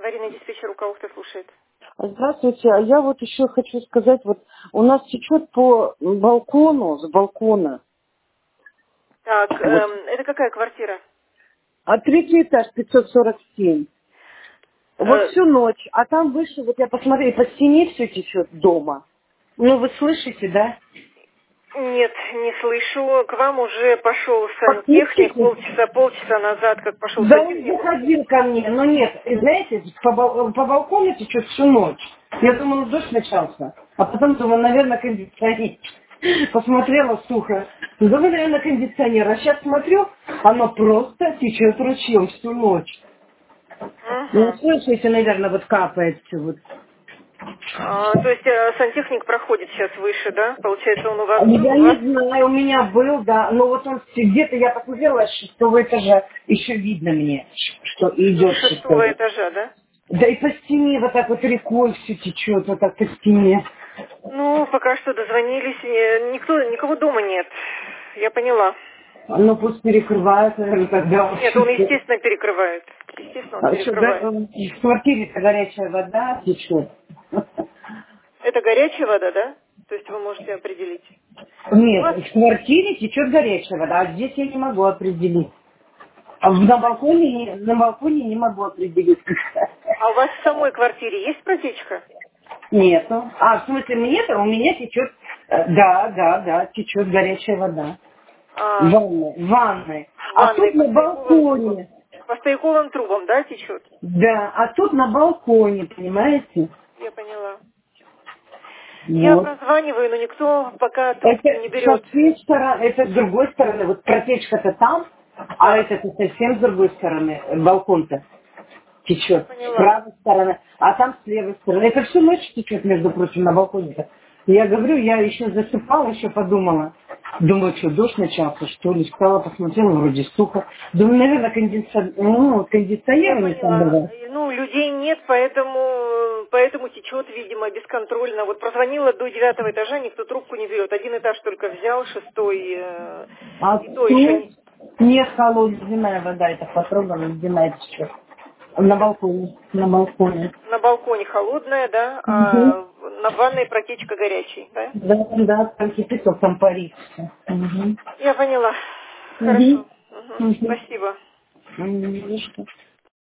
Аварийный диспетчер Ухта слушает. Здравствуйте, а я вот еще хочу сказать, вот у нас течет по балкону, с балкона, Так, вот, это какая квартира? а третий этаж, 547. Вот Э, всю ночь, а там выше, вот я посмотрела, по стене все течет дома. Ну, вы слышите, да? Нет, не слышу. К вам уже пошел сантехник Послушайте. полчаса назад, как пошел Да он сантехник. заходил ко мне, но нет, и знаете, по балкону течет всю ночь. Я думала, дождь начался, а потом думаю, наверное, кондиционер. Посмотрела сухо. Думаю, наверное, кондиционер. А сейчас смотрю, оно просто течет ручьем всю ночь. Ну, Угу. слышите, наверное, вот капает все вот. То есть сантехник проходит сейчас выше, да? Получается, он у вас был, Я у вас не знаю, у меня был, да, но вот он где-то, я посмотрела, с 6-го этажа, еще видно мне, что ну, с идет с шестого 6-го. этажа, да? Да и по стене вот так вот рекой все течет, вот так по стене. Ну, пока что дозвонились, никого дома нет. Я поняла. Ну пусть перекрывают, наверное, тогда Нет, он, вообще. естественно, перекрывает. Естественно, он А еще перекрывает. в квартире-то горячая вода течет. Это горячая вода, да? То есть вы можете определить. У Нет, вас, в квартире течет горячая вода, а здесь я не могу определить. А на балконе не могу определить. а у вас в самой квартире есть протечка? Нету. А, в смысле, нет, у меня течет, да, течет горячая вода. А, В ванной. в А ванной тут на балконе. по стояковым трубам, да, течет? Да, а тут на балконе, понимаете? Я поняла. Я Вот. прозваниваю, но никто пока Это трубки не со берет. всей стороны, это с другой стороны, вот протечка-то там, а Так, это совсем с другой стороны, балкон-то я течет с поняла. правой стороны, а там с левой стороны. Это всю ночь течет, между прочим, на балконе-то. Я говорю, я еще засыпала, еще подумала. Думаю, что дождь начался, что ли, стала, посмотрела, вроде сухо. Думаю, наверное, Я кондиционер у них там поняла. было. Ну, людей нет, поэтому течет, видимо, бесконтрольно. Вот прозвонила до 9-го этажа, никто трубку не берет. Один этаж только взял, 6-й, А и то еще тут нет холодная ледяная вода, это потрогана ледяная течет. На балконе, на балконе. на балконе холодная, да, Угу. а на ванной протечка горячей, да? Да, там кипяток, там парит всё. Угу. Я поняла. Угу. Хорошо. Мгм. Угу. Спасибо. Немножко.